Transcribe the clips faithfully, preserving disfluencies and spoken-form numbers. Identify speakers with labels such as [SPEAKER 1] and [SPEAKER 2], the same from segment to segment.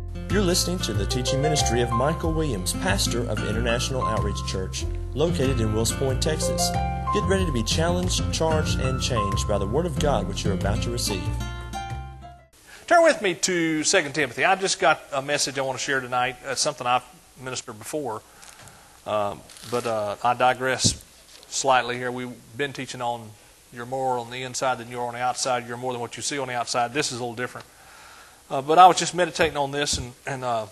[SPEAKER 1] You're listening to the teaching ministry of Michael Williams, pastor of International Outreach Church, located in Wills Point, Texas. Get ready to be challenged, charged, and changed by the Word of God which you're about to receive.
[SPEAKER 2] Turn with me to Second Timothy. I've just got a message I want to share tonight. It's something I've ministered before, uh, but uh, I digress slightly here. We've been teaching on you're more on the inside than you're on the outside. You're more than what you see on the outside. This is a little different. Uh, but I was just meditating on this, and, and uh,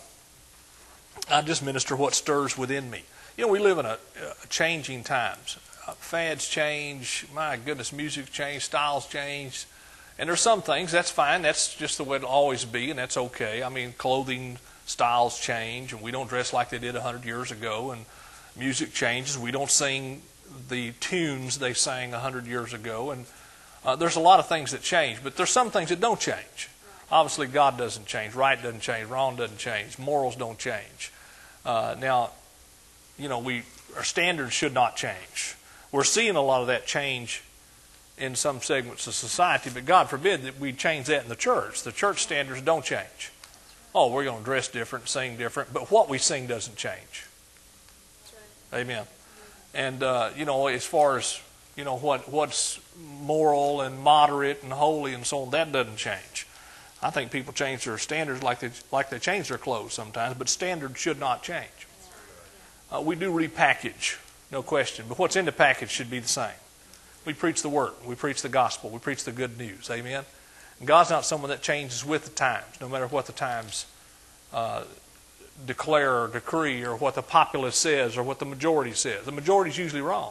[SPEAKER 2] I just minister what stirs within me. You know, we live in a, a changing times. Uh, fads change. My goodness, music change, styles change. And there's some things, that's fine. That's just the way it'll always be, and that's okay. I mean, clothing styles change, and we don't dress like they did one hundred years ago. And music changes. We don't sing the tunes they sang one hundred years ago. And uh, there's a lot of things that change, but there's some things that don't change. Obviously, God doesn't change. Right doesn't change. Wrong doesn't change. Morals don't change. Uh, now, you know, we our standards should not change. We're seeing a lot of that change in some segments of society, but God forbid that we change that in the church. The church standards don't change. Oh, we're going to dress different, sing different, but what we sing doesn't change. Right. Amen. And, uh, you know, as far as, you know, what what's moral and moderate and holy and so on, that doesn't change. I think people change their standards like they like they change their clothes sometimes, but standards should not change. Uh, we do repackage, no question, but what's in the package should be the same. We preach the Word. We preach the gospel. We preach the good news. Amen? And God's not someone that changes with the times, no matter what the times uh, declare or decree or what the populace says or what the majority says. The majority is usually wrong.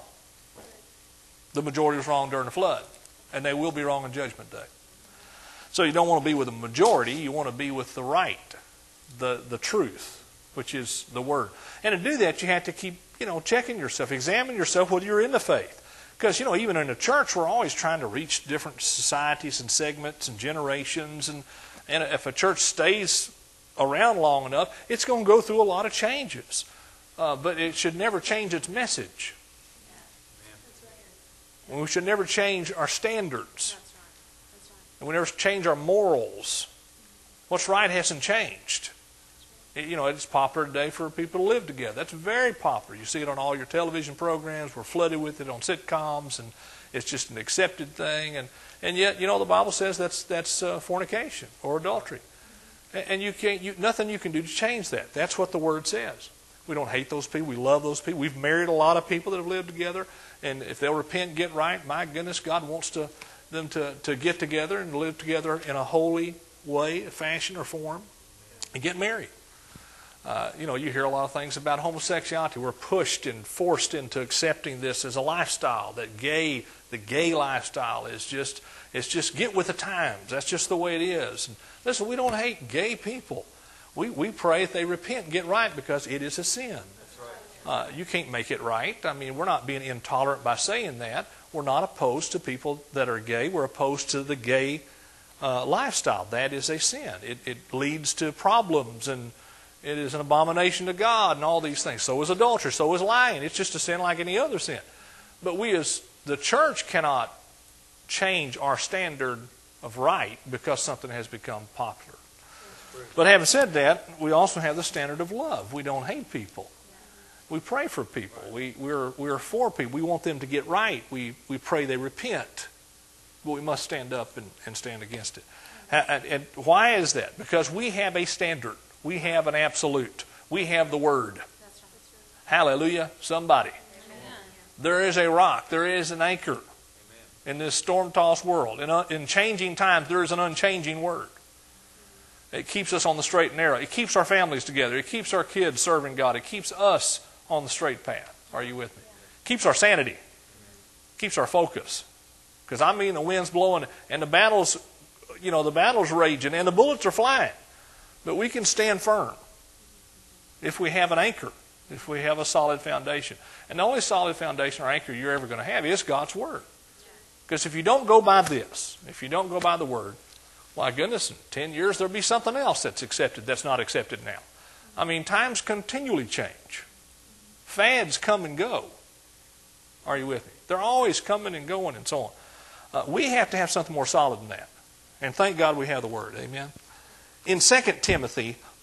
[SPEAKER 2] The majority was wrong during the flood, and they will be wrong on Judgment Day. So you don't want to be with the majority. You want to be with the right, the the truth, which is the Word. And to do that, you have to keep, you know, checking yourself, examine yourself whether you're in the faith. Because, you know, even in the church, we're always trying to reach different societies and segments and generations. And, and if a church stays around long enough, it's going to go through a lot of changes. Uh, but it should never change its message. We should never change our standards. And we never change our morals. What's right hasn't changed. It, you know, it's popular today for people to live together. That's very popular. You see it on all your television programs. We're flooded with it on sitcoms, and it's just an accepted thing. And, and yet, you know, the Bible says that's that's uh, fornication or adultery. And, and you can't, you, nothing you can do to change that. That's what the Word says. We don't hate those people. We love those people. We've married a lot of people that have lived together. And if they'll repent and get right, my goodness, God wants to them to, to get together and live together in a holy way, fashion, or form, and get married. Uh, you know, you hear a lot of things about homosexuality. We're pushed and forced into accepting this as a lifestyle. That gay, the gay lifestyle is just, it's just get with the times. That's just the way it is. And listen, we don't hate gay people. We we pray that they repent and get right because it is a sin. Uh, you can't make it right. I mean, we're not being intolerant by saying that. We're not opposed to people that are gay. We're opposed to the gay uh, lifestyle. That is a sin. It, it leads to problems, and it is an abomination to God and all these things. So is adultery. So is lying. It's just a sin like any other sin. But we as the church cannot change our standard of right because something has become popular. But having said that, we also have the standard of love. We don't hate people. We pray for people. We, we're, we're for people. We want them to get right. We, we pray they repent. But we must stand up and, and stand against it. And, and why is that? Because we have a standard. We have an absolute. We have the Word. That's right. Hallelujah. Somebody. Amen. There is a rock. There is an anchor. Amen. In this storm-tossed world. In, uh, in changing times, there is an unchanging Word. It keeps us on the straight and narrow. It keeps our families together. It keeps our kids serving God. It keeps us on the straight path. Are you with me? Keeps our sanity. Keeps our focus. Because I mean the wind's blowing and the battle's, you know, the battle's raging and the bullets are flying. But we can stand firm if we have an anchor, if we have a solid foundation. And the only solid foundation or anchor you're ever going to have is God's Word. Because if you don't go by this, if you don't go by the Word, my goodness, in ten years there'll be something else that's accepted that's not accepted now. I mean, times continually change. Fads come and go. Are you with me? They're always coming and going and so on. Uh, we have to have something more solid than that. And thank God we have the Word. Amen. In Second Timothy,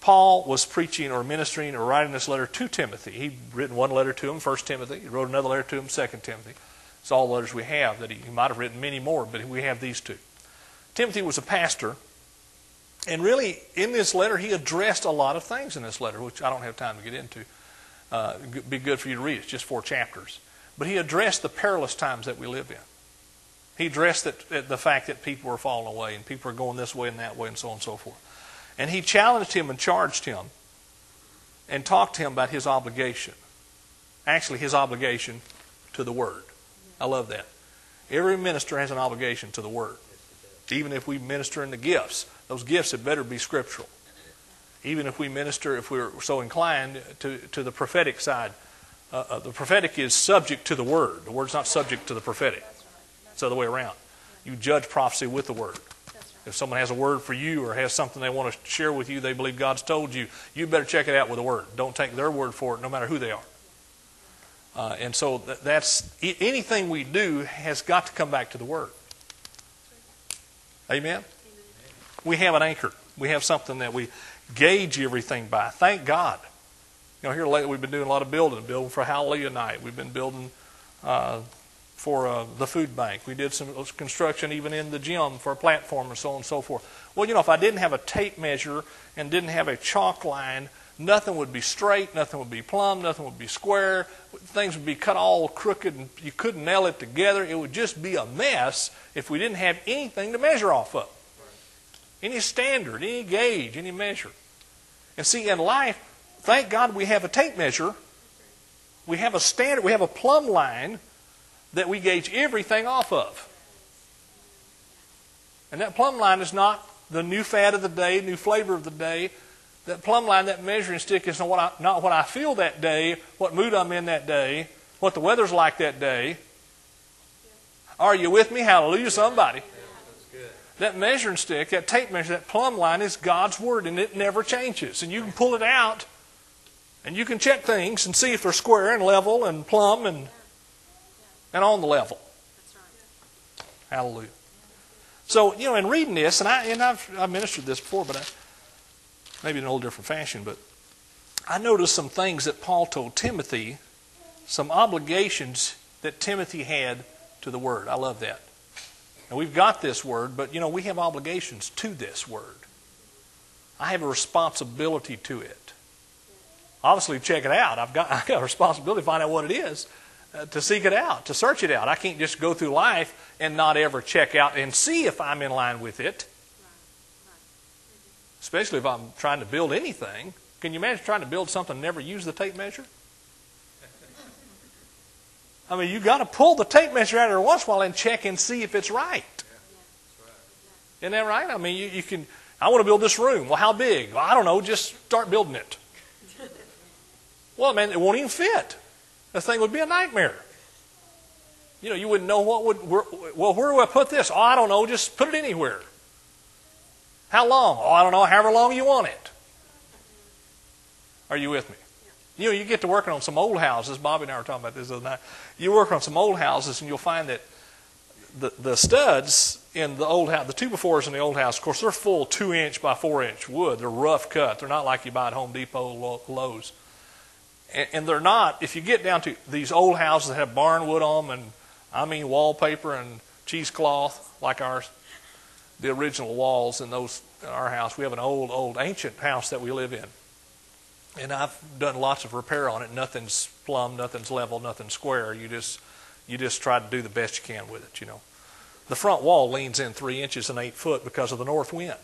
[SPEAKER 2] Paul was preaching or ministering or writing this letter to Timothy. He'd written one letter to him, First Timothy. He wrote another letter to him, Second Timothy. It's all the letters we have. That he, he might have written many more, but we have these two. Timothy was a pastor. And really, in this letter, he addressed a lot of things in this letter, which I don't have time to get into. Uh, it'd be good for you to read. It's just four chapters. But he addressed the perilous times that we live in. He addressed that, the fact that people are falling away and people are going this way and that way and so on and so forth. And he challenged him and charged him and talked to him about his obligation. Actually, his obligation to the Word. I love that. Every minister has an obligation to the Word. Even if we minister in the gifts, those gifts had better be scriptural. Even if we minister, if we're so inclined to, to the prophetic side, uh, uh, the prophetic is subject to the Word. The Word's not subject to the prophetic. It's the other way around. You judge prophecy with the Word. If someone has a word for you or has something they want to share with you, they believe God's told you, you better check it out with the Word. Don't take their word for it, no matter who they are. Uh, and so that's anything we do has got to come back to the Word. Amen? Amen? We have an anchor. We have something that we gauge everything by. Thank God. You know, here lately we've been doing a lot of building. Building for Hallelujah Night. We've been building uh, for uh, the food bank. We did some construction even in the gym for a platform and so on and so forth. Well, you know, if I didn't have a tape measure and didn't have a chalk line, nothing would be straight, nothing would be plumb, nothing would be square. Things would be cut all crooked and you couldn't nail it together. It would just be a mess if we didn't have anything to measure off of. Any standard, any gauge, any measure. And see, in life, thank God we have a tape measure. We have a standard, we have a plumb line that we gauge everything off of. And that plumb line is not the new fad of the day, new flavor of the day. That plumb line, that measuring stick is not what I, not what I feel that day, what mood I'm in that day, what the weather's like that day. Are you with me? Hallelujah, somebody. That measuring stick, that tape measure, that plumb line is God's Word, and it never changes. And you can pull it out, and you can check things and see if they're square and level and plumb and and on the level. Hallelujah. So, you know, in reading this, and, I, and I've, I've ministered this before, but I, maybe in a little different fashion, but I noticed some things that Paul told Timothy, some obligations that Timothy had to the Word. I love that. And we've got this Word, but, you know, we have obligations to this Word. I have a responsibility to it. Obviously, check it out. I've got, I've got a responsibility to find out what it is, uh, to seek it out, to search it out. I can't just go through life and not ever check out and see if I'm in line with it. Especially if I'm trying to build anything. Can you imagine trying to build something and never use the tape measure? I mean, you've got to pull the tape measure out every once in a while and check and see if it's right. Isn't that right? I mean, you, you can, I want to build this room. Well, how big? Well, I don't know. Just start building it. Well, man, it won't even fit. The thing would be a nightmare. You know, you wouldn't know what would, where, well, where do I put this? Oh, I don't know. Just put it anywhere. How long? Oh, I don't know. However long you want it. Are you with me? You know, you get to working on some old houses. Bobby and I were talking about this the other night. You work on some old houses and you'll find that the, the studs in the old house, the two by fours in the old house, of course, they're full two inch by four inch wood. They're rough cut. They're not like you buy at Home Depot, Lowe's. And, and they're not, if you get down to these old houses that have barn wood on them and, I mean, wallpaper and cheesecloth like ours, the original walls in those in our house. We have an old, old, ancient house that we live in. And I've done lots of repair on it. Nothing's plumb, nothing's level, nothing's square. You just you just try to do the best you can with it, you know. The front wall leans in three inches and eight foot because of the north wind.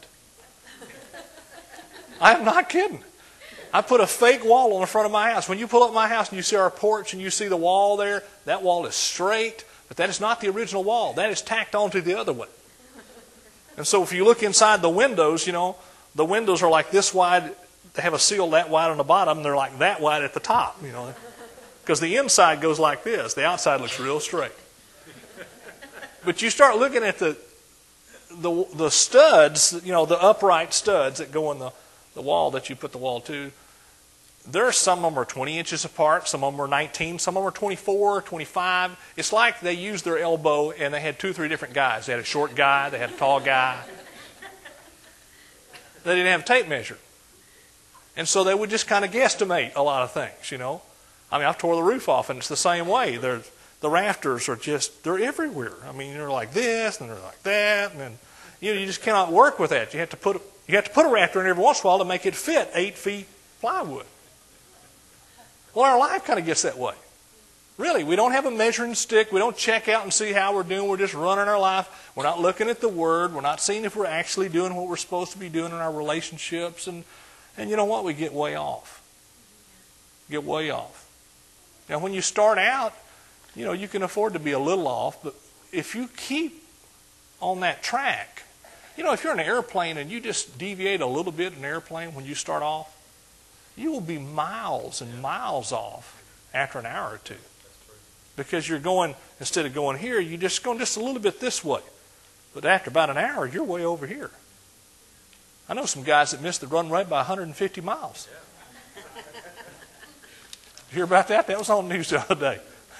[SPEAKER 2] I'm not kidding. I put a fake wall on the front of my house. When you pull up my house and you see our porch and you see the wall there, that wall is straight, but that is not the original wall. That is tacked onto the other one. And so if you look inside the windows, you know, the windows are like this wide. They have a seal that wide on the bottom, and they're like that wide at the top, you know. Because the inside goes like this. The outside looks real straight. But you start looking at the the the studs, you know, the upright studs that go in the, the wall that you put the wall to. There are some of them are twenty inches apart. Some of them are nineteen. Some of them are twenty-four, twenty-five. It's like they used their elbow, and they had two or three different guys. They had a short guy. They had a tall guy. They didn't have a tape measure. And so they would just kind of guesstimate a lot of things, you know. I mean, I've tore the roof off, and it's the same way. They're, the rafters are just, they're everywhere. I mean, they're like this, and they're like that, and then, you know, you just cannot work with that. You have to put, you have to put a rafter in every once in a while to make it fit eight feet plywood. Well, our life kind of gets that way. Really, we don't have a measuring stick. We don't check out and see how we're doing. We're just running our life. We're not looking at the Word. We're not seeing if we're actually doing what we're supposed to be doing in our relationships. And, and you know what? We get way off. Get way off. Now, when you start out, you know, you can afford to be a little off. But if you keep on that track, you know, if you're in an airplane and you just deviate a little bit in an airplane when you start off, you will be miles and miles off after an hour or two. Because you're going, instead of going here, you're just going just a little bit this way. But after about an hour, you're way over here. I know some guys that missed the runway by one hundred fifty miles. You hear about that? That was on the news the other day.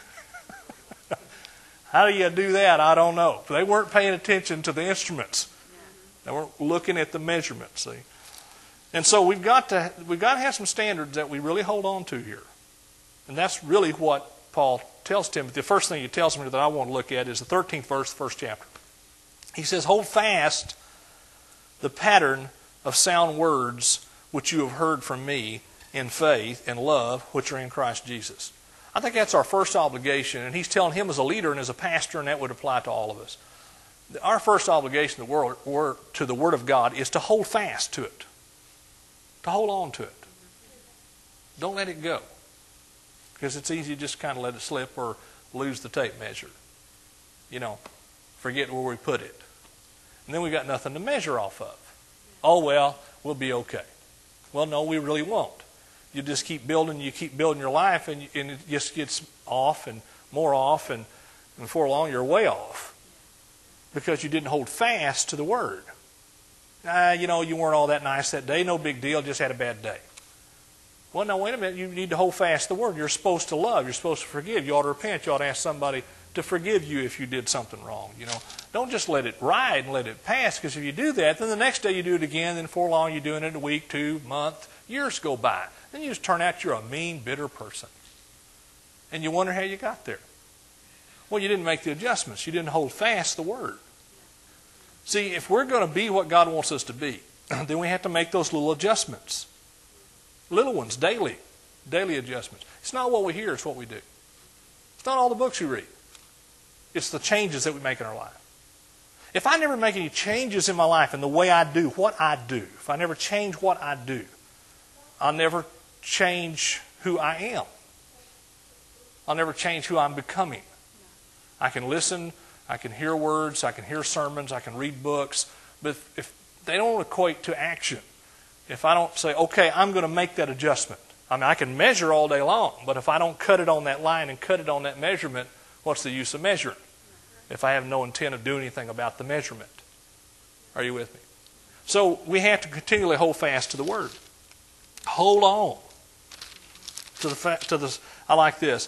[SPEAKER 2] How do you do that? I don't know. They weren't paying attention to the instruments. They weren't looking at the measurements, see? And so we've got to we've got to have some standards that we really hold on to here. And that's really what Paul tells Timothy. The first thing he tells him that I want to look at is the thirteenth verse, first chapter. He says, hold fast the pattern of sound words which you have heard from me in faith and love which are in Christ Jesus. I think that's our first obligation, and he's telling him as a leader and as a pastor, and that would apply to all of us. Our first obligation to the Word, to the Word of God is to hold fast to it. To hold on to it. Don't let it go. Because it's easy to just kind of let it slip or lose the tape measure. You know, forget where we put it. And then we got nothing to measure off of. Oh, well, we'll be okay. Well, no, we really won't. You just keep building, you keep building your life, and, you, and it just gets off and more off, and, and before long you're way off. Because you didn't hold fast to the Word. Ah, you know, you weren't all that nice that day, no big deal, just had a bad day. Well, no, wait a minute. You need to hold fast the Word. You're supposed to love. You're supposed to forgive. You ought to repent. You ought to ask somebody to forgive you if you did something wrong. You know, don't just let it ride and let it pass, because if you do that, then the next day you do it again, then before long you're doing it a week, two, month, years go by. Then you just turn out you're a mean, bitter person. And you wonder how you got there. Well, you didn't make the adjustments. You didn't hold fast the Word. See, if we're going to be what God wants us to be, then we have to make those little adjustments. Little ones, daily. Daily adjustments. It's not what we hear, it's what we do. It's not all the books you read. It's the changes that we make in our life. If I never make any changes in my life in the way I do what I do, if I never change what I do, I'll never change who I am. I'll never change who I'm becoming. I can listen, I can hear words, I can hear sermons, I can read books, but if they don't equate to action, if I don't say, okay, I'm going to make that adjustment. I mean, I can measure all day long, but if I don't cut it on that line and cut it on that measurement, what's the use of measuring if I have no intent of doing anything about the measurement? Are you with me? So we have to continually hold fast to the Word. Hold on to the fa- to the. I like this.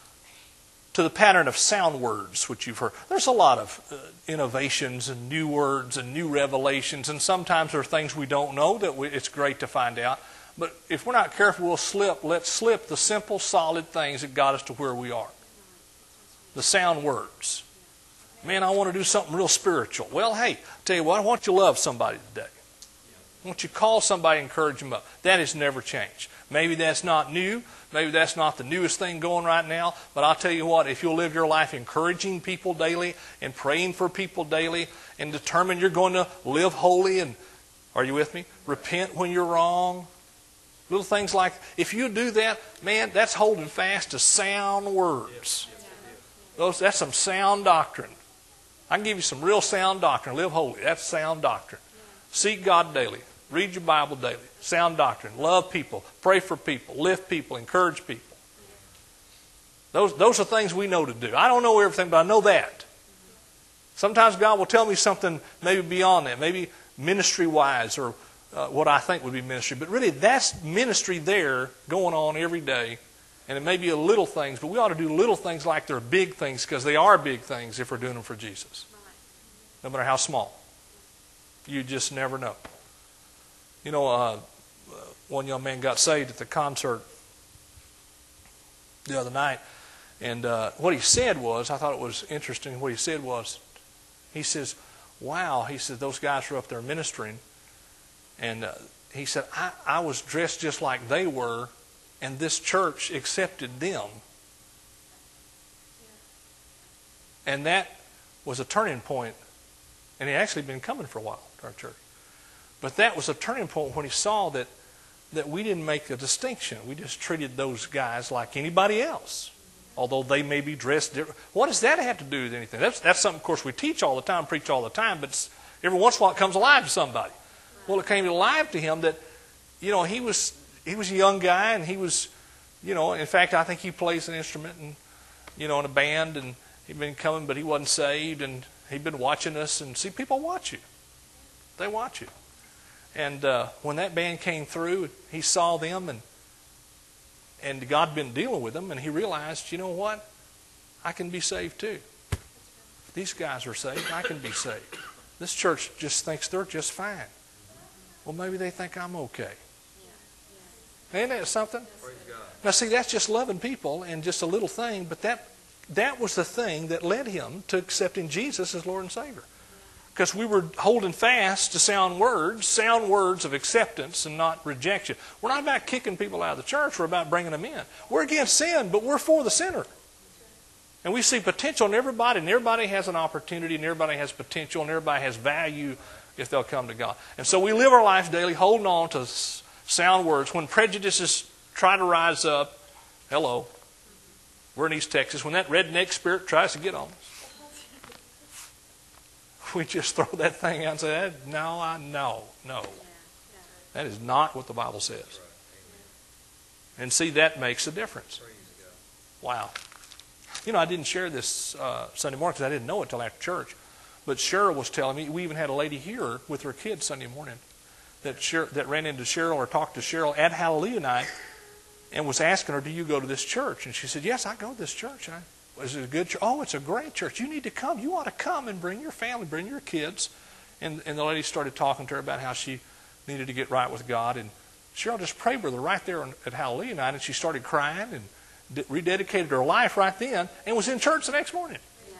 [SPEAKER 2] To the pattern of sound words which you've heard. There's a lot of uh, innovations and new words and new revelations, and sometimes there are things we don't know that we, it's great to find out. But if we're not careful, we'll slip. Let's slip the simple, solid things that got us to where we are. The sound words. Man, I want to do something real spiritual. Well, hey, I'll tell you what, I want you to love somebody today. I want you to call somebody and encourage them up. That has never changed. Maybe that's not new. Maybe that's not the newest thing going right now. But I'll tell you what, if you'll live your life encouraging people daily and praying for people daily and determine you're going to live holy and, are you with me? Repent when you're wrong. Little things like, if you do that, man, that's holding fast to sound words. Those, that's some sound doctrine. I can give you some real sound doctrine. Live holy. That's sound doctrine. Seek God daily. Read your Bible daily. Sound doctrine. Love people. Pray for people. Lift people. Encourage people. Those, those are things we know to do. I don't know everything, but I know that. Sometimes God will tell me something maybe beyond that. Maybe ministry-wise or uh, what I think would be ministry. But really, that's ministry there going on every day. And it may be a little things, but we ought to do little things like they're big things, because they are big things if we're doing them for Jesus. No matter how small. You just never know. You know, uh, one young man got saved at the concert the other night. And uh, what he said was, I thought it was interesting, what he said was, he says, wow, he said, those guys were up there ministering. And uh, he said, I, I was dressed just like they were, and this church accepted them. And that was a turning point. And he had actually been coming for a while to our church. But that was a turning point when he saw that, that we didn't make a distinction. We just treated those guys like anybody else, although they may be dressed different. What does that have to do with anything? That's, that's something, of course, we teach all the time, preach all the time, but every once in a while it comes alive to somebody. Well, it came alive to him that, you know, he was he was a young guy, and he was, you know, in fact, I think he plays an instrument and, you know, in a band, and he'd been coming, but he wasn't saved, and he'd been watching us. And see, people watch you. They watch you. And uh, when that band came through, he saw them, and and God had been dealing with them, and he realized, you know what? I can be saved too. These guys are saved. I can be saved. This church just thinks they're just fine. Well, maybe they think I'm okay. Ain't that something? Now, see, that's just loving people and just a little thing, but that that was the thing that led him to accepting Jesus as Lord and Savior. Because we were holding fast to sound words, sound words of acceptance and not rejection. We're not about kicking people out of the church. We're about bringing them in. We're against sin, but we're for the sinner. And we see potential in everybody, and everybody has an opportunity, and everybody has potential, and everybody has value if they'll come to God. And so we live our lives daily holding on to sound words. When prejudices try to rise up, hello, we're in East Texas. When that redneck spirit tries to get on us, we just throw that thing out and say, no, I know, no. That is not what the Bible says. And see, that makes a difference. Wow. You know, I didn't share this uh, Sunday morning because I didn't know it until after church. But Cheryl was telling me, we even had a lady here with her kids Sunday morning that Cheryl, that ran into Cheryl or talked to Cheryl at Hallelujah night and was asking her, do you go to this church? And she said, yes, I go to this church. I, is it a good church? Oh, it's a great church. You need to come. You ought to come and bring your family, bring your kids. And, and the lady started talking to her about how she needed to get right with God. And Cheryl just prayed with her right there at Hallelujah night, and she started crying and de- rededicated her life right then and was in church the next morning.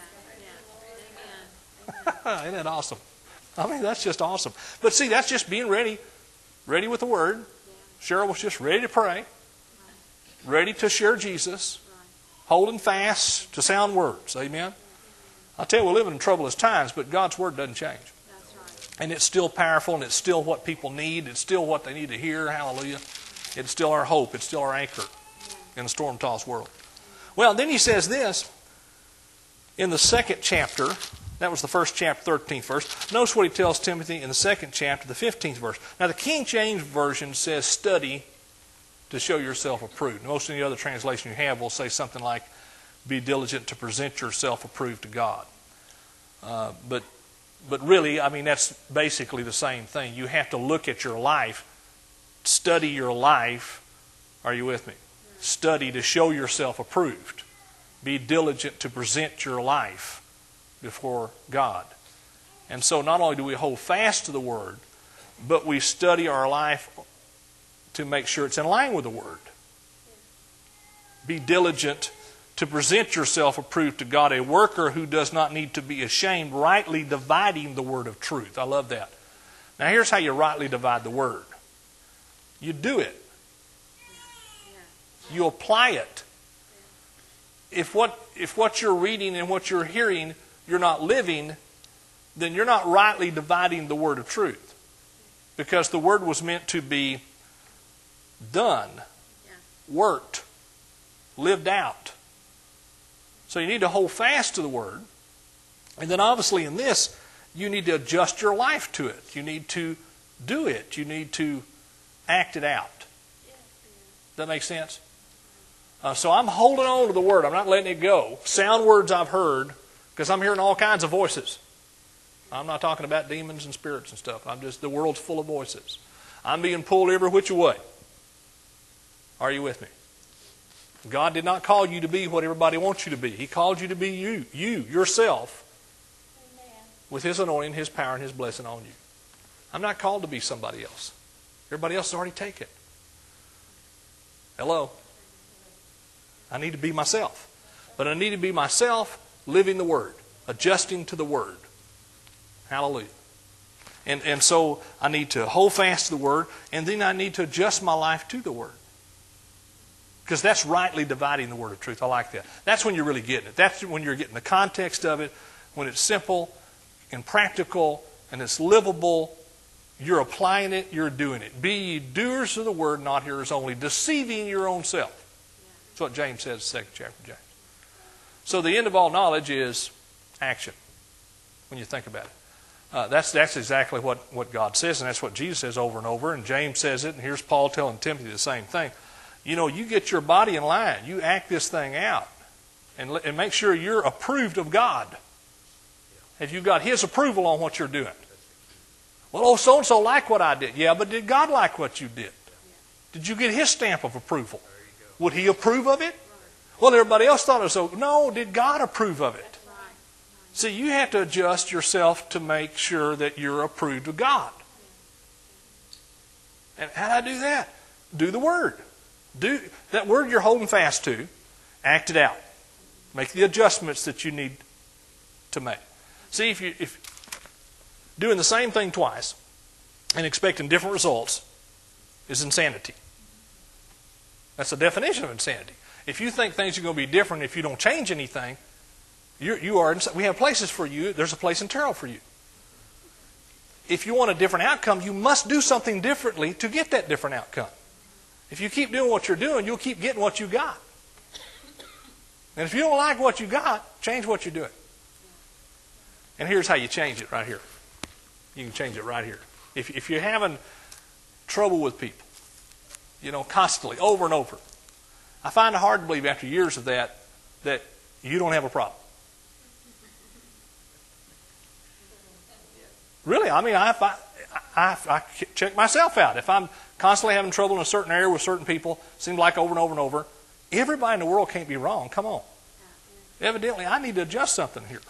[SPEAKER 2] Yeah. Yeah. Isn't that awesome? I mean, that's just awesome. But see, that's just being ready, ready with the Word. Yeah. Cheryl was just ready to pray, right. Ready to share Jesus, right. Holding fast to sound words. Amen? I tell you, we're living in troublous times, but God's Word doesn't change. That's right. And it's still powerful, and it's still what people need. It's still what they need to hear. Hallelujah. It's still our hope. It's still our anchor in a storm-tossed world. Well, then he says this in the second chapter. That was the first chapter, thirteenth verse. Notice what he tells Timothy in the second chapter, the fifteenth verse. Now, the King James Version says, study to show yourself approved. Most of the other translation you have will say something like, be diligent to present yourself approved to God. Uh, but, but really, I mean, that's basically the same thing. You have to look at your life, study your life. Are you with me? Study to show yourself approved. Be diligent to present your life before God. And so not only do we hold fast to the Word, but we study our life to make sure it's in line with the Word. Be diligent to present yourself approved to God, a worker who does not need to be ashamed, rightly dividing the word of truth. I love that. Now here's how you rightly divide the Word. You do it. You apply it. If what, if what you're reading and what you're hearing you're not living, then you're not rightly dividing the word of truth. Because the word was meant to be done, yeah. worked, lived out. So you need to hold fast to the word. And then obviously in this, you need to adjust your life to it. You need to do it. You need to act it out. Does that make sense? Uh, so I'm holding on to the word. I'm not letting it go. Sound words I've heard, because I'm hearing all kinds of voices. I'm not talking about demons and spirits and stuff. I'm just, the world's full of voices. I'm being pulled every which way. Are you with me? God did not call you to be what everybody wants you to be. He called you to be you, you, yourself, Amen. With His anointing, His power, and His blessing on you. I'm not called to be somebody else. Everybody else has already taken it. Hello? I need to be myself. But I need to be myself living the Word, adjusting to the Word. Hallelujah. And, and so I need to hold fast to the Word, and then I need to adjust my life to the Word. Because that's rightly dividing the Word of truth. I like that. That's when you're really getting it. That's when you're getting the context of it, when it's simple and practical and it's livable. You're applying it, you're doing it. Be ye doers of the Word, not hearers only, deceiving your own self. That's what James says in the second chapter of James. So the end of all knowledge is action, when you think about it. Uh, that's that's exactly what, what God says, and that's what Jesus says over and over, and James says it, and here's Paul telling Timothy the same thing. You know, you get your body in line. You act this thing out. And, and make sure you're approved of God. Have you got His approval on what you're doing? Well, oh, so-and-so liked what I did. Yeah, but did God like what you did? Did you get His stamp of approval? Would He approve of it? Well, everybody else thought it was so. No, did God approve of it? See, you have to adjust yourself to make sure that you're approved of God. And how do I do that? Do the Word. Do that Word you're holding fast to, act it out. Make the adjustments that you need to make. See, if you if doing the same thing twice and expecting different results is insanity. That's the definition of insanity. If you think things are going to be different if you don't change anything, you you are. We have places for you. There's a place in Terrell for you. If you want a different outcome, you must do something differently to get that different outcome. If you keep doing what you're doing, you'll keep getting what you got. And if you don't like what you got, change what you're doing. And here's how you change it right here. You can change it right here. If, if you're having trouble with people, you know, constantly, over and over, I find it hard to believe after years of that, that you don't have a problem. Really, I mean, I, I, I, I check myself out. If I'm constantly having trouble in a certain area with certain people, seems like over and over and over, everybody in the world can't be wrong. Come on. Evidently, I need to adjust something here.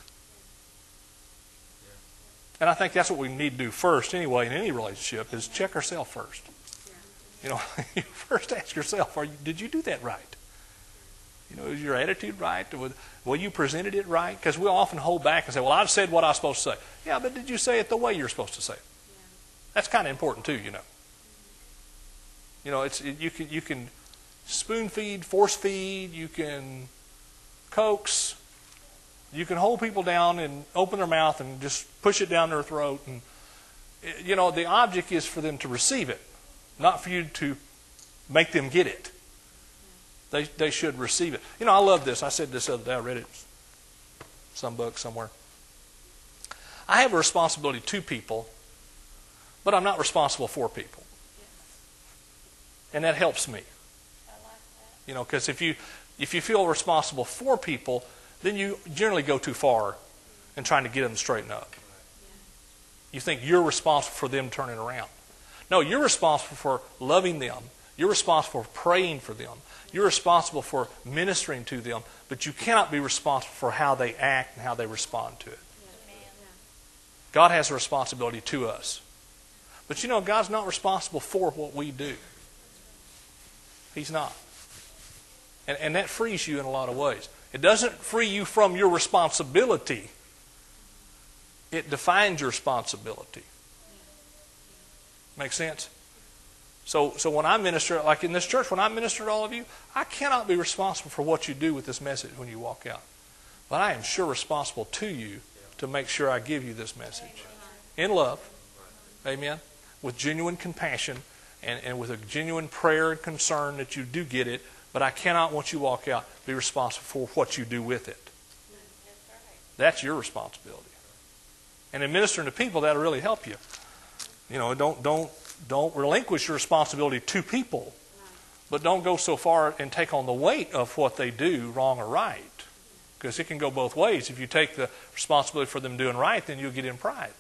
[SPEAKER 2] And I think that's what we need to do first anyway in any relationship, is check ourselves first. You know, you first ask yourself, are you, did you do that right? You know, is your attitude right? Well, you presented it right? Because we often hold back and say, well, I've said what I was supposed to say. Yeah, but did you say it the way you're supposed to say it? That's kind of important too, you know. You know, it's it, you can you can spoon feed, force feed, you can coax, you can hold people down and open their mouth and just push it down their throat, and you know the object is for them to receive it, not for you to make them get it. They they should receive it. You know, I love this. I said this the other day. I read it, some book somewhere. I have a responsibility to people, but I'm not responsible for people. And that helps me. I like that. You know, because if you if you feel responsible for people, then you generally go too far in trying to get them to straighten up. You think you're responsible for them turning around. No, you're responsible for loving them. You're responsible for praying for them. You're responsible for ministering to them, but you cannot be responsible for how they act and how they respond to it. God has a responsibility to us. But you know, God's not responsible for what we do. He's not. And, and that frees you in a lot of ways. It doesn't free you from your responsibility. It defines your responsibility. Make sense? So, so when I minister, like in this church, when I minister to all of you, I cannot be responsible for what you do with this message when you walk out. But I am sure responsible to you to make sure I give you this message. In love. Amen. With genuine compassion and, and with a genuine prayer and concern that you do get it. But I cannot, once you walk out, be responsible for what you do with it. That's your responsibility. And in ministering to people, that'll really help you. You know, don't don't don't relinquish your responsibility to people, but don't go so far and take on the weight of what they do, wrong or right. Because it can go both ways. If you take the responsibility for them doing right, then you'll get in pride.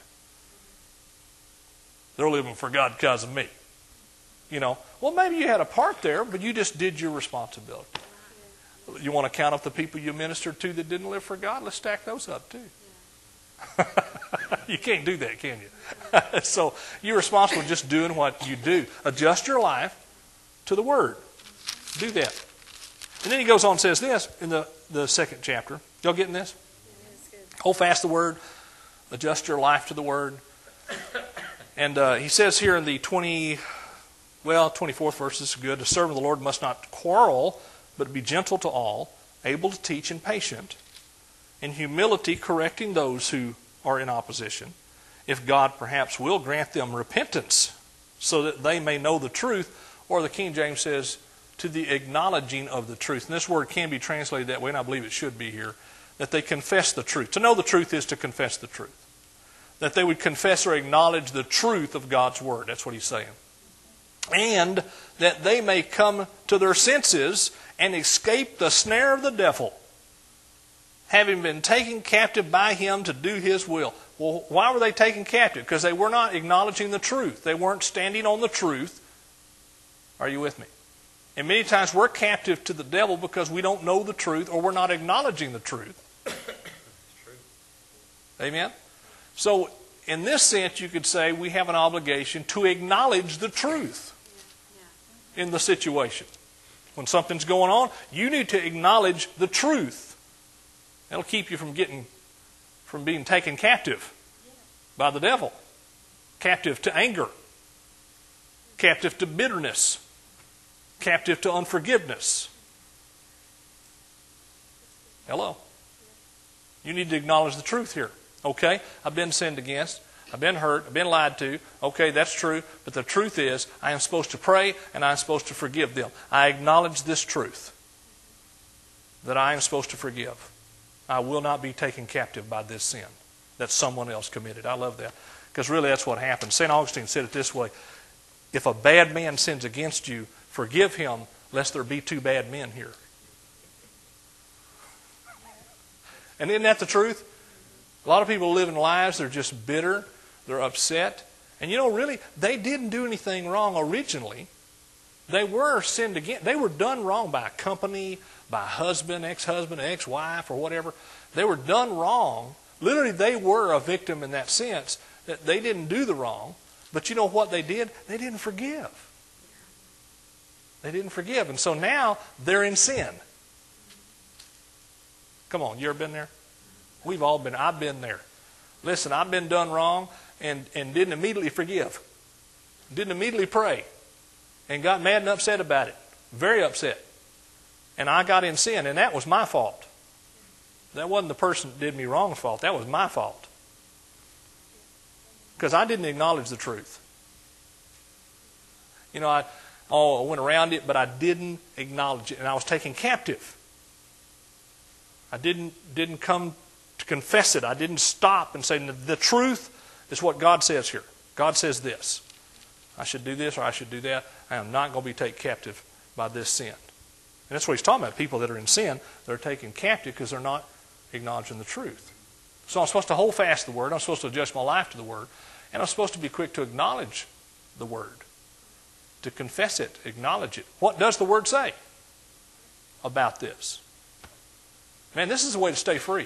[SPEAKER 2] They're living for God because of me. You know, well, maybe you had a part there, but you just did your responsibility. You want to count up the people you ministered to that didn't live for God? Let's stack those up too. You can't do that, can you? So you're responsible for just doing what you do. Adjust your life to the Word. Do that. And then he goes on and says this in the, the second chapter. Y'all getting this?
[SPEAKER 3] Yeah,
[SPEAKER 2] Hold fast the word. Adjust your life to the word. And uh, he says here in the twenty, well, twenty-fourth verse, this is good. The servant of the Lord must not quarrel, but be gentle to all, able to teach and patient, in humility correcting those who are in opposition, if God perhaps will grant them repentance, so that they may know the truth, or the King James says, to the acknowledging of the truth. And this word can be translated that way, and I believe it should be here, that they confess the truth. To know the truth is to confess the truth. That they would confess or acknowledge the truth of God's word. That's what he's saying. And that they may come to their senses and escape the snare of the devil, having been taken captive by him to do his will. Well, why were they taken captive? Because they were not acknowledging the truth. They weren't standing on the truth. Are you with me? And many times we're captive to the devil because we don't know the truth or we're not acknowledging the truth. Amen? So, in this sense, you could say we have an obligation to acknowledge the truth in the situation. When something's going on, you need to acknowledge the truth. That'll keep you from getting, from being taken captive by the devil. Captive to anger. Captive to bitterness. Captive to unforgiveness. Hello? You need to acknowledge the truth here. Okay, I've been sinned against. I've been hurt. I've been lied to. Okay, that's true. But the truth is, I am supposed to pray and I am supposed to forgive them. I acknowledge this truth. That I am supposed to forgive. I will not be taken captive by this sin that someone else committed. I love that. Because really that's what happened. Saint Augustine said it this way. If a bad man sins against you, forgive him, lest there be two bad men here. And isn't that the truth? A lot of people live in lives, they're just bitter, they're upset. And you know, really, they didn't do anything wrong originally. They were sinned against. They were done wrong by a company, by a husband, ex-husband, ex-wife, or whatever. They were done wrong. Literally, they were a victim in that sense, that they didn't do the wrong. But you know what they did? They didn't forgive. They didn't forgive. And so now they're in sin. Come on, you ever been there? We've all been. I've been there. Listen, I've been done wrong and, and didn't immediately forgive. Didn't immediately pray. And got mad and upset about it. Very upset. And I got in sin, and that was my fault. That wasn't the person that did me wrong's fault. That was my fault. Because I didn't acknowledge the truth. You know, I, oh, I went around it, but I didn't acknowledge it. And I was taken captive. I didn't, didn't come to confess it. I didn't stop and say, the truth is what God says here. God says this. I should do this or I should do that. I am not going to be taken captive by this sin. And that's what he's talking about. People that are in sin, they're taken captive because they're not acknowledging the truth. So I'm supposed to hold fast the word. I'm supposed to adjust my life to the word. And I'm supposed to be quick to acknowledge the word. To confess it, acknowledge it. What does the word say about this? Man, this is a way to stay free.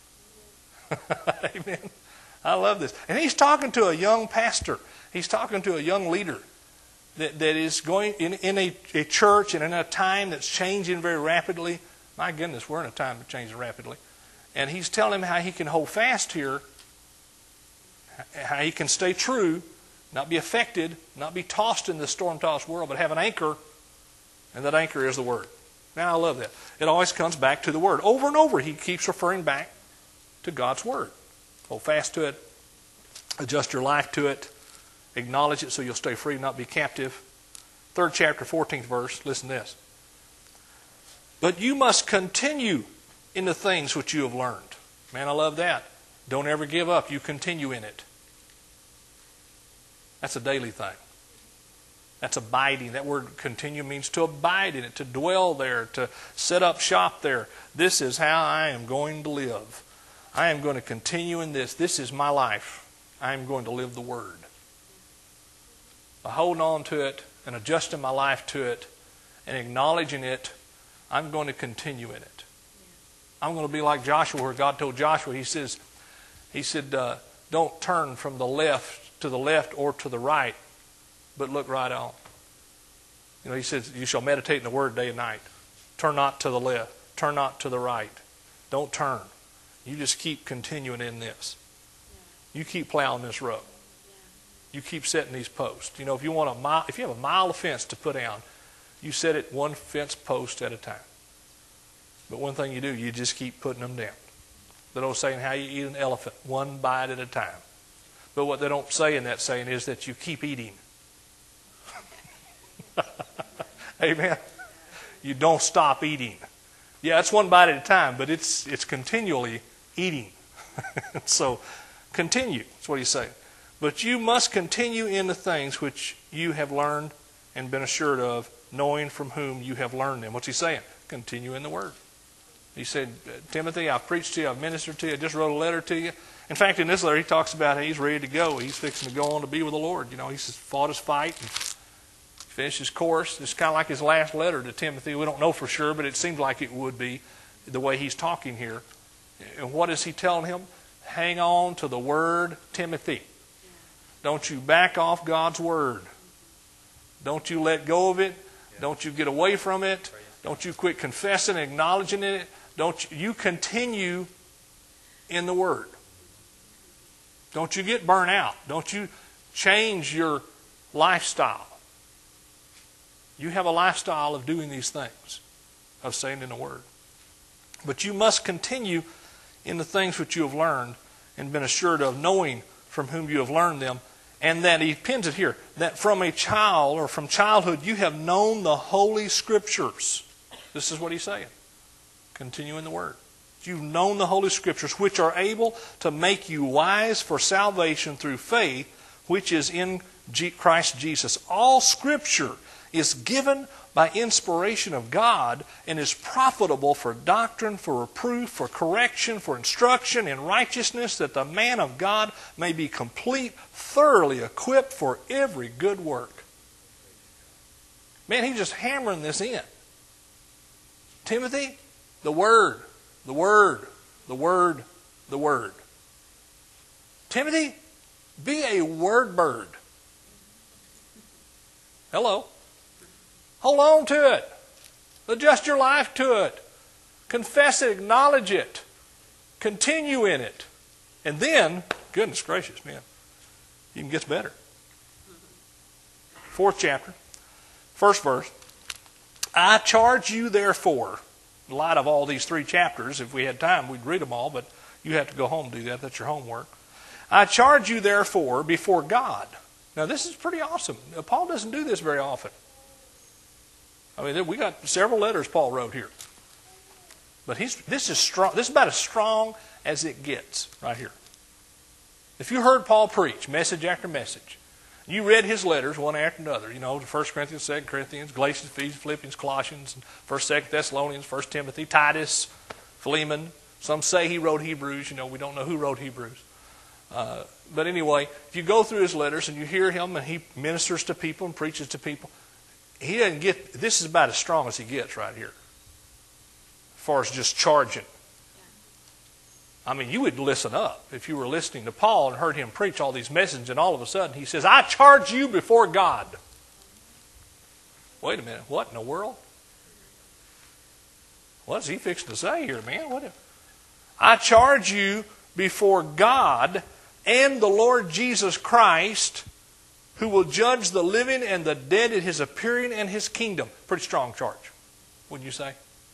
[SPEAKER 2] Amen. I love this. And he's talking to a young pastor. He's talking to a young leader that, that is going in, in a, a church and in a time that's changing very rapidly. My goodness, we're in a time that changes rapidly. And he's telling him how he can hold fast here, how he can stay true, not be affected, not be tossed in this storm-tossed world, but have an anchor, and that anchor is the Word. Now, I love that. It always comes back to the Word. Over and over, he keeps referring back to God's Word. Hold fast to it. Adjust your life to it. Acknowledge it so you'll stay free, not be captive. Third chapter, fourteenth verse. Listen to this. But you must continue in the things which you have learned. Man, I love that. Don't ever give up. You continue in it. That's a daily thing. That's abiding. That word continue means to abide in it, to dwell there, to set up shop there. This is how I am going to live. I am going to continue in this. This is my life. I am going to live the Word. By holding on to it and adjusting my life to it and acknowledging it, I'm going to continue in it. I'm going to be like Joshua, where God told Joshua, He says, He said, uh, don't turn from the left to the left or to the right, but look right on. You know, he says, you shall meditate in the word day and night. Turn not to the left. Turn not to the right. Don't turn. You just keep continuing in this. You keep plowing this road. You keep setting these posts. You know, if you want a mile, if you have a mile of fence to put down, you set it one fence post at a time. But one thing you do, you just keep putting them down. That old saying, how you eat an elephant, one bite at a time. But what they don't say in that saying is that you keep eating. Amen. You don't stop eating. Yeah, it's one bite at a time, but it's it's continually eating. So continue. That's what he's saying. But you must continue in the things which you have learned and been assured of, knowing from whom you have learned them. What's he saying? Continue in the Word. He said, Timothy, I've preached to you, I've ministered to you, I just wrote a letter to you. In fact, in this letter, he talks about how he's ready to go. He's fixing to go on to be with the Lord. You know, he's fought his fight and finished his course. It's kind of like his last letter to Timothy. We don't know for sure, but it seems like it would be the way he's talking here. And what is he telling him? Hang on to the Word, Timothy. Don't you back off God's Word. Don't you let go of it. Don't you get away from it. Don't you quit confessing and acknowledging it. Don't you, you continue in the Word. Don't you get burnt out. Don't you change your lifestyle. You have a lifestyle of doing these things, of staying in the Word. But you must continue in the things which you have learned and been assured of, knowing from whom you have learned them, and that, he pins it here, that from a child or from childhood you have known the Holy Scriptures. This is what he's saying. Continue in the Word. You've known the Holy Scriptures, which are able to make you wise for salvation through faith, which is in Christ Jesus. All Scripture is given by inspiration of God and is profitable for doctrine, for reproof, for correction, for instruction in righteousness, that the man of God may be complete, thoroughly equipped for every good work. Man, he's just hammering this in. Timothy, the Word, the Word, the Word, the Word. Timothy, be a word bird. Hello. Hold on to it. Adjust your life to it. Confess it. Acknowledge it. Continue in it. And then, goodness gracious, man, it even gets better. Fourth chapter, first verse. I charge you therefore, in light of all these three chapters, if we had time, we'd read them all, but you have to go home and do that. That's your homework. I charge you therefore before God. Now this is pretty awesome. Paul doesn't do this very often. I mean, we got several letters Paul wrote here. But he's, this is strong. This is about as strong as it gets right here. If you heard Paul preach message after message, you read his letters one after another, you know, First Corinthians, Second Corinthians, Galatians, Ephesians, Philippians, Colossians, First, Second Thessalonians, First Timothy, Titus, Philemon. Some say he wrote Hebrews. You know, we don't know who wrote Hebrews. Uh, but anyway, if you go through his letters and you hear him and he ministers to people and preaches to people, he doesn't get, this is about as strong as he gets right here. As far as just charging. I mean, you would listen up if you were listening to Paul and heard him preach all these messages, and all of a sudden he says, I charge you before God. Wait a minute, what in the world? What's he fixing to say here, man? What if, I charge you before God and the Lord Jesus Christ, who will judge the living and the dead at his appearing and his kingdom. Pretty strong charge, wouldn't you say?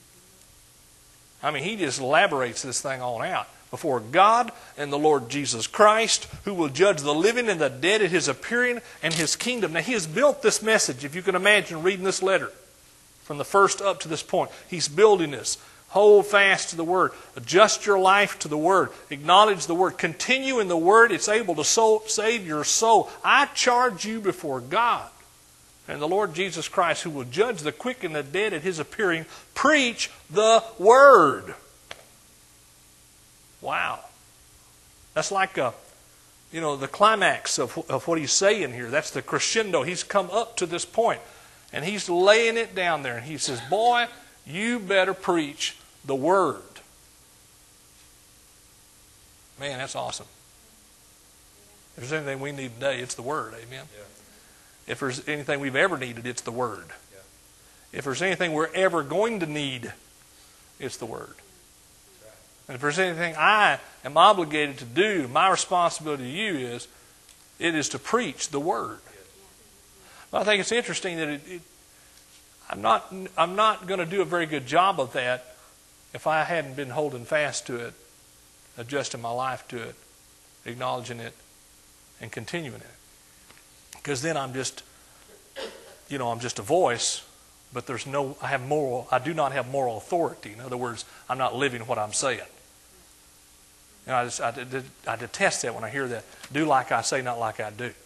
[SPEAKER 2] I mean, he just elaborates this thing on out. Before God and the Lord Jesus Christ, who will judge the living and the dead at his appearing and his kingdom. Now, he has built this message, if you can imagine reading this letter from the first up to this point. He's building this. Hold fast to the Word. Adjust your life to the Word. Acknowledge the Word. Continue in the Word. It's able to soul, save your soul. I charge you before God and the Lord Jesus Christ, who will judge the quick and the dead at his appearing. Preach the Word. Wow. That's like a, you know, the climax of, of what he's saying here. That's the crescendo. He's come up to this point, and he's laying it down there. And he says, boy, you better preach the Word. Man, that's awesome. If there's anything we need today, it's the Word. Amen. Yeah. If there's anything we've ever needed, it's the Word. Yeah. If there's anything we're ever going to need, it's the Word. And if there's anything I am obligated to do, my responsibility to you is, it is to preach the Word. But I think it's interesting that it, it, I'm not, I'm not going to do a very good job of that if I hadn't been holding fast to it, adjusting my life to it, acknowledging it, and continuing it. Because then I'm just, you know, I'm just a voice, but there's no, I have moral, I do not have moral authority. In other words, I'm not living what I'm saying. And I just, I, I detest that when I hear that. Do like I say, not like I do.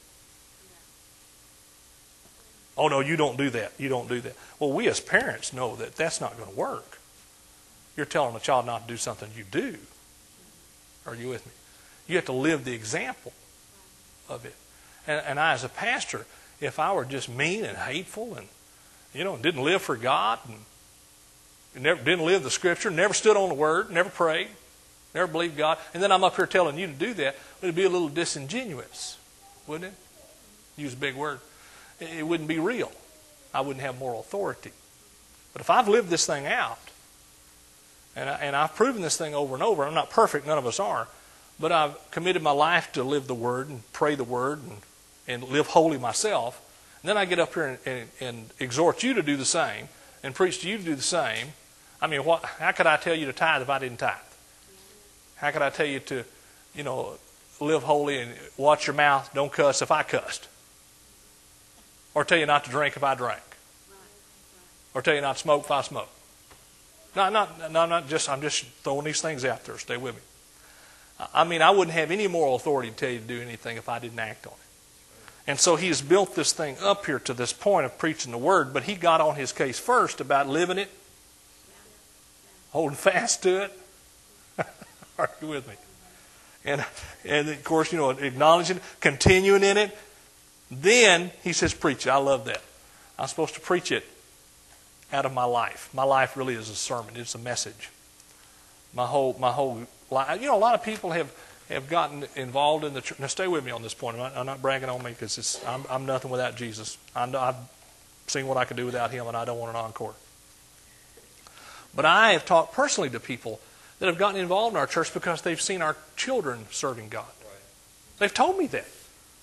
[SPEAKER 2] Oh, no, you don't do that. You don't do that. Well, we as parents know that that's not going to work. You're telling a child not to do something you do. Are you with me? You have to live the example of it. And, and I, as a pastor, if I were just mean and hateful and, you know, didn't live for God and never didn't live the Scripture, never stood on the Word, never prayed, never believed God, and then I'm up here telling you to do that, it would be a little disingenuous, wouldn't it? Use a big word. It wouldn't be real. I wouldn't have moral authority. But if I've lived this thing out, and, I, and I've proven this thing over and over, I'm not perfect, none of us are, but I've committed my life to live the Word and pray the Word and, and live holy myself, and then I get up here and, and, and exhort you to do the same and preach to you to do the same. I mean, what? How could I tell you to tithe if I didn't tithe? How could I tell you to, you know, live holy and watch your mouth, don't cuss if I cussed? Or tell you not to drink if I drank. Or tell you not to smoke if I smoked. No, not, no, not just, I'm just throwing these things out there. Stay with me. I mean, I wouldn't have any moral authority to tell you to do anything if I didn't act on it. And so he's built this thing up here to this point of preaching the Word, but he got on his case first about living it, holding fast to it. Are you with me? And, and of course, you know, acknowledging, continuing in it. Then he says, preach it. I love that. I'm supposed to preach it out of my life. My life really is a sermon. It's a message. My whole, my whole life. You know, a lot of people have, have gotten involved in the church. Now, stay with me on this point. I'm not, I'm not bragging on me because it's, I'm, I'm nothing without Jesus. I'm, I've seen what I could do without Him, and I don't want an encore. But I have talked personally to people that have gotten involved in our church because they've seen our children serving God. Right. They've told me that.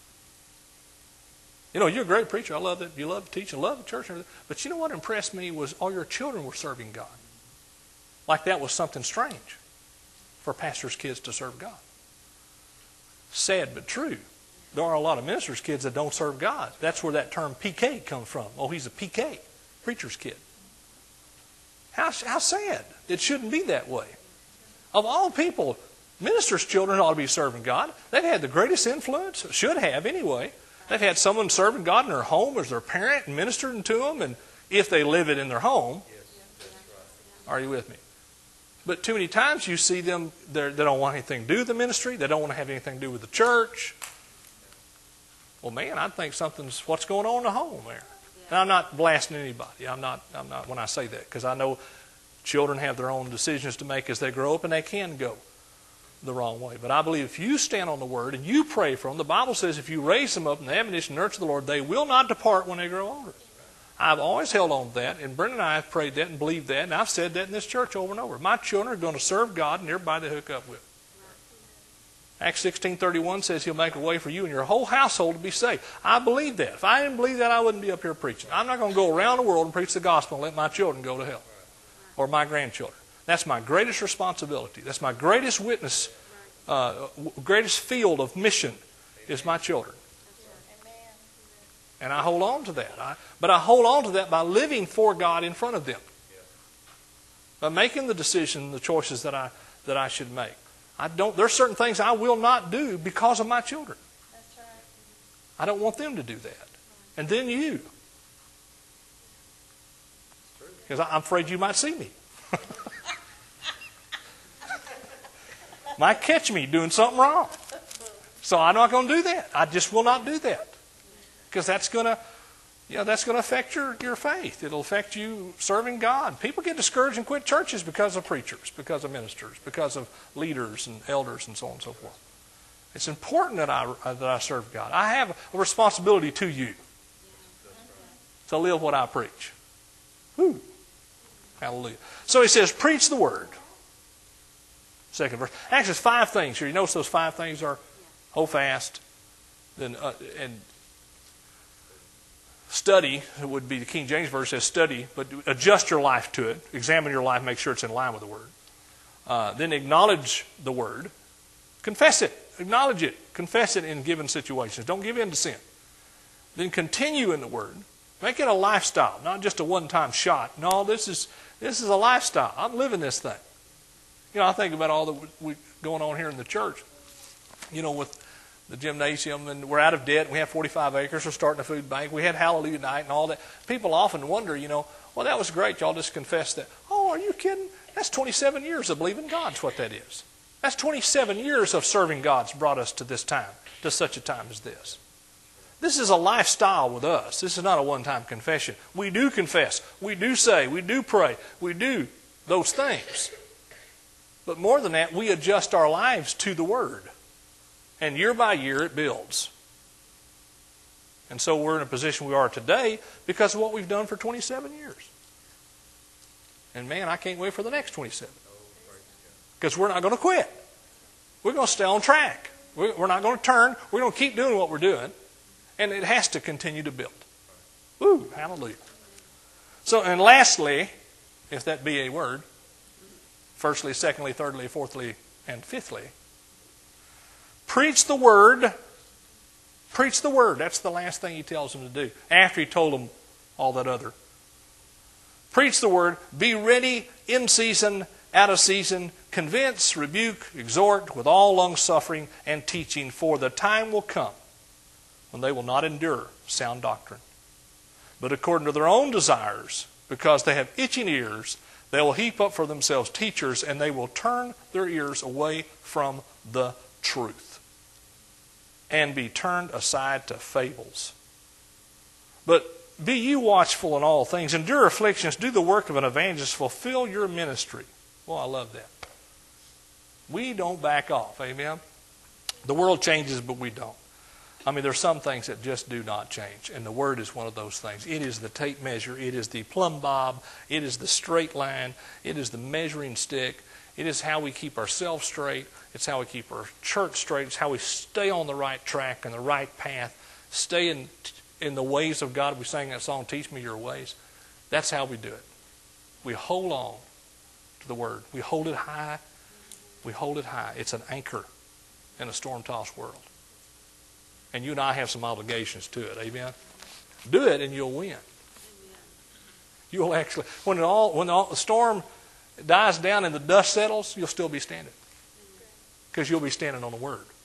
[SPEAKER 2] You know, you're a great preacher. I love that. You love to teach and love the church. But you know what impressed me was all your children were serving God. Like that was something strange for pastors' kids to serve God. Sad but true. There are a lot of ministers' kids that don't serve God. That's where that term P K comes from. Oh, he's a P K, preacher's kid. How, how sad. It shouldn't be that way. Of all people, ministers' children ought to be serving God. They've had the greatest influence, should have anyway. They've had someone serving God in their home as their parent and ministering to them, and if they live it in their home. Are you with me? But too many times you see them, they don't want anything to do with the ministry. They don't want to have anything to do with the church. Well, man, I think something's, what's going on in the home there? And I'm not blasting anybody. I'm not, I'm not when I say that, because I know children have their own decisions to make as they grow up, and they can go the wrong way. But I believe if you stand on the Word and you pray for them, the Bible says if you raise them up in the admonition and nurture the Lord, they will not depart when they grow older. I've always held on to that, and Brenda and I have prayed that and believed that, and I've said that in this church over and over. My children are going to serve God and everybody they hook up with. Acts sixteen thirty-one says He'll make a way for you and your whole household to be saved. I believe that. If I didn't believe that, I wouldn't be up here preaching. I'm not going to go around the world and preach the gospel and let my children go to hell. Or my grandchildren. That's my greatest responsibility. That's my greatest witness, uh, greatest field of mission is my children. And I hold on to that. I, but I hold on to that by living for God in front of them. By making the decision, the choices that I that I should make. I don't. There's certain things I will not do because of my children.
[SPEAKER 3] That's right.
[SPEAKER 2] I don't want them to do that. And then you. Because I'm afraid you might see me. Might catch me doing something wrong. So I'm not going to do that. I just will not do that. Because that's going to, you know, that's going to affect your, your faith. It'll affect you serving God. People get discouraged and quit churches because of preachers, because of ministers, because of leaders and elders and so on and so forth. It's important that I, that I serve God. I have a responsibility to you to live what I preach. Whew. Hallelujah. So he says, preach the word. Second verse. Actually, it's five things here. You notice those five things are hold fast, then uh, and study. It would be the King James verse says study, but adjust your life to it. Examine your life, make sure it's in line with the word. Uh, then acknowledge the word. Confess it. Acknowledge it. Confess it in given situations. Don't give in to sin. Then continue in the word. Make it a lifestyle, not just a one-time shot. No, this is this is a lifestyle. I'm living this thing. You know, I think about all that we going on here in the church. You know, with the gymnasium, and we're out of debt. We have forty-five acres. We're starting a food bank. We had Hallelujah Night and all that. People often wonder, you know, well, that was great. Y'all just confessed that. Oh, are you kidding? That's twenty-seven years of believing God's what that is. That's twenty-seven years of serving God's brought us to this time, to such a time as this. This is a lifestyle with us. This is not a one-time confession. We do confess. We do say. We do pray. We do those things. But more than that, we adjust our lives to the Word. And year by year, it builds. And so we're in a position we are today because of what we've done for twenty-seven years. And man, I can't wait for the next twenty-seven. Because we're not going to quit. We're going to stay on track. We're not going to turn. We're going to keep doing what we're doing. And it has to continue to build. Woo, hallelujah. So, and lastly, if that be a word, firstly, secondly, thirdly, fourthly, and fifthly, preach the word. Preach the word. That's the last thing he tells them to do. After he told them all that other. Preach the word. Be ready in season, out of season. Convince, rebuke, exhort with all long-suffering and teaching. For the time will come when they will not endure sound doctrine, but according to their own desires, because they have itching ears, they will heap up for themselves teachers, and they will turn their ears away from the truth and be turned aside to fables. But be you watchful in all things, endure afflictions, do the work of an evangelist, fulfill your ministry. Well, I love that. We don't back off, amen? The world changes, but we don't. I mean, there are some things that just do not change, and the Word is one of those things. It is the tape measure. It is the plumb bob. It is the straight line. It is the measuring stick. It is how we keep ourselves straight. It's how we keep our church straight. It's how we stay on the right track and the right path, stay in, in the ways of God. We sang that song, Teach Me Your Ways. That's how we do it. We hold on to the Word. We hold it high. We hold it high. It's an anchor in a storm-tossed world. And you and I have some obligations to it. Amen? Do it and you'll win. Amen. You'll actually, when it all, when all, the storm dies down and the dust settles, you'll still be standing. Because you'll be standing on the Word.